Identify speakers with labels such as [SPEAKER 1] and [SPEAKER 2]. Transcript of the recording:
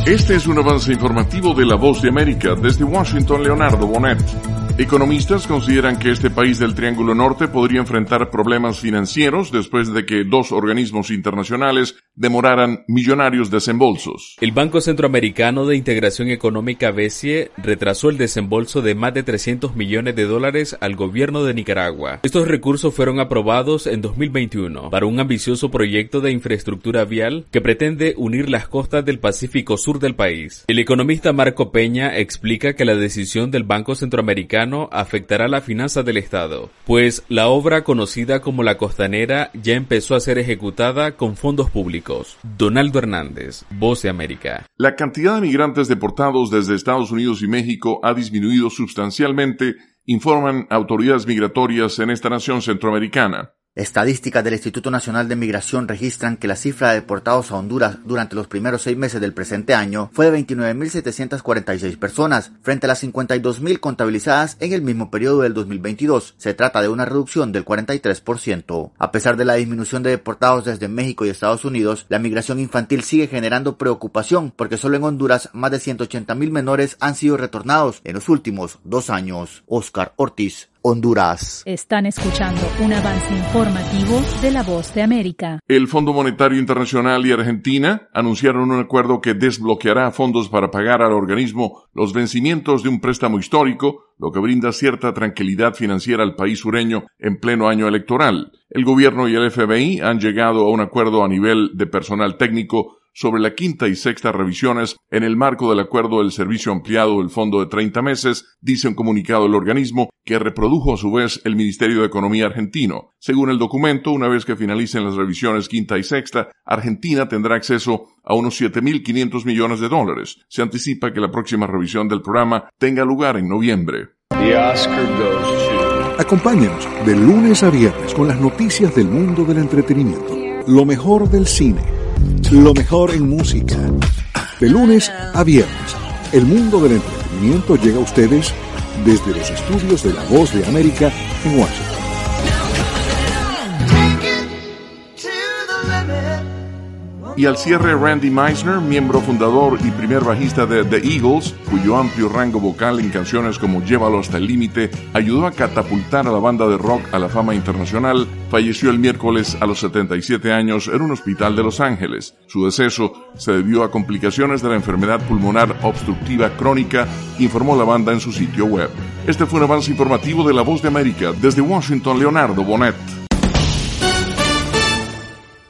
[SPEAKER 1] Este es un avance informativo de La Voz de América. Desde Washington, Leonardo Bonet. Economistas consideran que este país del Triángulo Norte podría enfrentar problemas financieros después de que dos organismos internacionales demoraran millonarios desembolsos.
[SPEAKER 2] El Banco Centroamericano de Integración Económica BCE retrasó el desembolso de más de $300 millones al gobierno de Nicaragua. Estos recursos fueron aprobados en 2021 para un ambicioso proyecto de infraestructura vial que pretende unir las costas del Pacífico Sur del país. El economista Marco Peña explica que la decisión del Banco Centroamericano afectará la finanza del Estado, pues la obra conocida como La Costanera ya empezó a ser ejecutada con fondos públicos. Donaldo Hernández, Voz de América.
[SPEAKER 1] La cantidad de migrantes deportados desde Estados Unidos y México ha disminuido sustancialmente, informan autoridades migratorias en esta nación centroamericana.
[SPEAKER 3] Estadísticas del Instituto Nacional de Migración registran que la cifra de deportados a Honduras durante los primeros 6 meses del presente año fue de 29.746 personas, frente a las 52.000 contabilizadas en el mismo periodo del 2022. Se trata de una reducción del 43%. A pesar de la disminución de deportados desde México y Estados Unidos, la migración infantil sigue generando preocupación porque solo en Honduras más de 180.000 menores han sido retornados en los últimos 2 años. Oscar Ortiz, Honduras.
[SPEAKER 4] Están escuchando un avance informativo de La Voz de América.
[SPEAKER 1] El Fondo Monetario Internacional y Argentina anunciaron un acuerdo que desbloqueará fondos para pagar al organismo los vencimientos de un préstamo histórico, lo que brinda cierta tranquilidad financiera al país sureño en pleno año electoral. El gobierno y el FBI han llegado a un acuerdo a nivel de personal técnico sobre la quinta y sexta revisiones en el marco del acuerdo del servicio ampliado del fondo de 30 meses, dice un comunicado del organismo que reprodujo a su vez el Ministerio de Economía argentino. Según el documento, una vez que finalicen las revisiones quinta y sexta, Argentina tendrá acceso a unos $7.500 millones. Se anticipa que la próxima revisión del programa tenga lugar en noviembre.
[SPEAKER 5] Acompáñanos de lunes a viernes con las noticias del mundo del entretenimiento. Lo mejor del cine. Lo mejor en música. De lunes a viernes, el mundo del entretenimiento llega a ustedes desde los estudios de La Voz de América en Washington.
[SPEAKER 1] Y al cierre, Randy Meisner, miembro fundador y primer bajista de The Eagles, cuyo amplio rango vocal en canciones como Llévalo hasta el límite ayudó a catapultar a la banda de rock a la fama internacional, falleció el miércoles a los 77 años en un hospital de Los Ángeles. Su deceso se debió a complicaciones de la enfermedad pulmonar obstructiva crónica, informó la banda en su sitio web. Este fue un avance informativo de La Voz de América. Desde Washington, Leonardo Bonet.